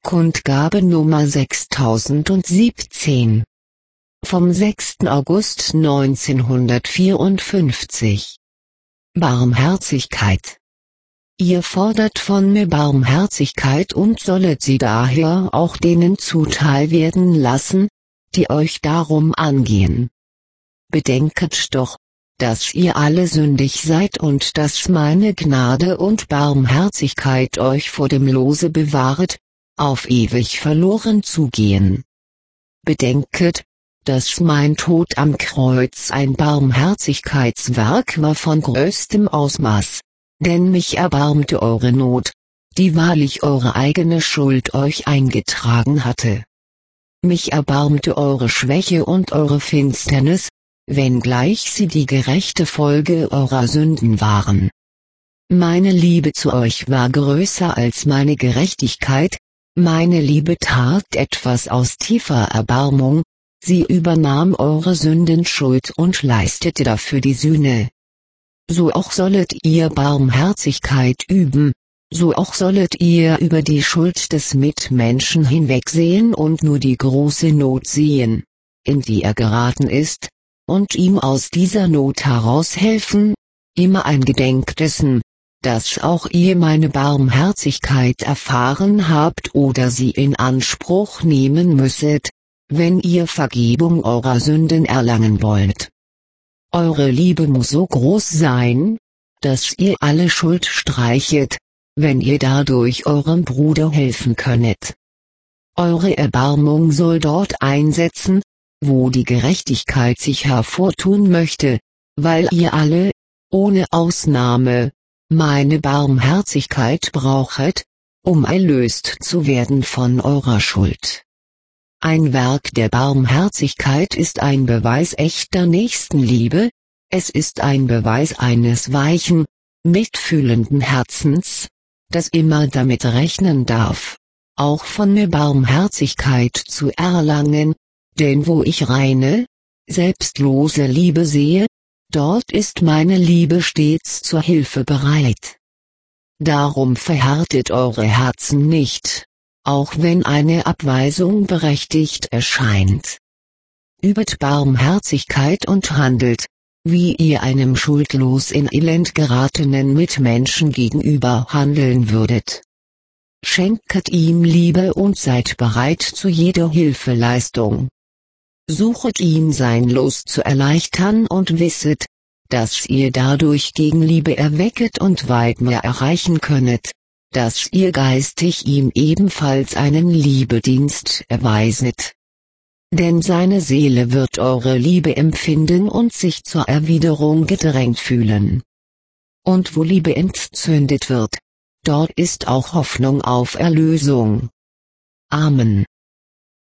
Kundgabe Nummer 6017. Vom 6. August 1954. Barmherzigkeit. Ihr fordert von mir Barmherzigkeit und sollet sie daher auch denen zuteil werden lassen, die euch darum angehen. Bedenket doch, dass ihr alle sündig seid und dass meine Gnade und Barmherzigkeit euch vor dem Lose bewahret, auf ewig verloren zu gehen. Bedenket, dass mein Tod am Kreuz ein Barmherzigkeitswerk war von größtem Ausmaß, denn mich erbarmte eure Not, die wahrlich eure eigene Schuld euch eingetragen hatte. Mich erbarmte eure Schwäche und eure Finsternis, wenngleich sie die gerechte Folge eurer Sünden waren. Meine Liebe zu euch war größer als meine Gerechtigkeit, meine Liebe tat etwas aus tiefer Erbarmung, sie übernahm eure Sündenschuld und leistete dafür die Sühne. So auch sollet ihr Barmherzigkeit üben, so auch sollet ihr über die Schuld des Mitmenschen hinwegsehen und nur die große Not sehen, in die er geraten ist, und ihm aus dieser Not heraushelfen, immer eingedenk dessen, dass auch ihr meine Barmherzigkeit erfahren habt oder sie in Anspruch nehmen müsset, wenn ihr Vergebung eurer Sünden erlangen wollt. Eure Liebe muss so groß sein, dass ihr alle Schuld streichet, wenn ihr dadurch eurem Bruder helfen könnet. Eure Erbarmung soll dort einsetzen, wo die Gerechtigkeit sich hervortun möchte, weil ihr alle, ohne Ausnahme, meine Barmherzigkeit brauchet, um erlöst zu werden von eurer Schuld. Ein Werk der Barmherzigkeit ist ein Beweis echter Nächstenliebe, es ist ein Beweis eines weichen, mitfühlenden Herzens, das immer damit rechnen darf, auch von mir Barmherzigkeit zu erlangen, denn wo ich reine, selbstlose Liebe sehe, dort ist meine Liebe stets zur Hilfe bereit. Darum verhärtet eure Herzen nicht, auch wenn eine Abweisung berechtigt erscheint. Übet Barmherzigkeit und handelt, wie ihr einem schuldlos in Elend geratenen Mitmenschen gegenüber handeln würdet. Schenket ihm Liebe und seid bereit zu jeder Hilfeleistung. Suchet ihm sein Los zu erleichtern und wisset, dass ihr dadurch Gegenliebe erwecket und weit mehr erreichen könnet, dass ihr geistig ihm ebenfalls einen Liebedienst erweiset. Denn seine Seele wird eure Liebe empfinden und sich zur Erwiderung gedrängt fühlen. Und wo Liebe entzündet wird, dort ist auch Hoffnung auf Erlösung. Amen.